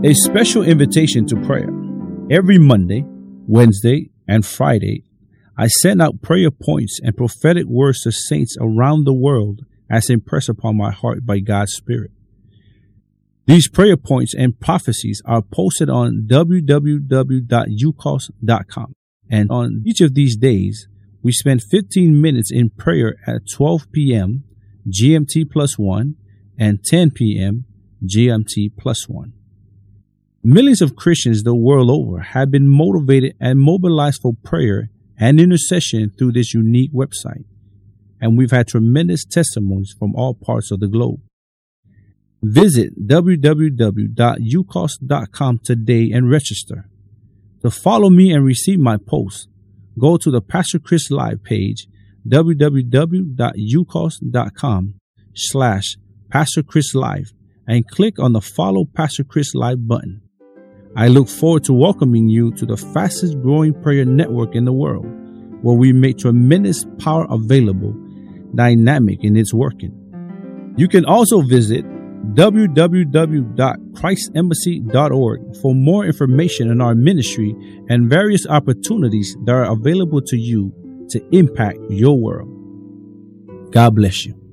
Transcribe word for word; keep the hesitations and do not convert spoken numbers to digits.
A special invitation to prayer. Every Monday, Wednesday, and Friday, I send out prayer points and prophetic words to saints around the world as impressed upon my heart by God's Spirit. These prayer points and prophecies are posted on w w w dot u c o s dot com. And on each of these days, we spend fifteen minutes in prayer at twelve p.m. G M T plus one and ten p.m. G M T plus one. Millions of Christians the world over have been motivated and mobilized for prayer and intercession through this unique website, and we've had tremendous testimonies from all parts of the globe. Visit w w w dot u c o s dot com today and register. To follow me and receive my posts, go to the Pastor Chris Live page, w w w dot u c o s dot com slash Pastor Chris Live, and click on the Follow Pastor Chris Live button. I look forward to welcoming you to the fastest growing prayer network in the world, where we make tremendous power available, dynamic in its working. You can also visit w w w dot christ embassy dot org for more information on our ministry and various opportunities that are available to you to impact your world. God bless you.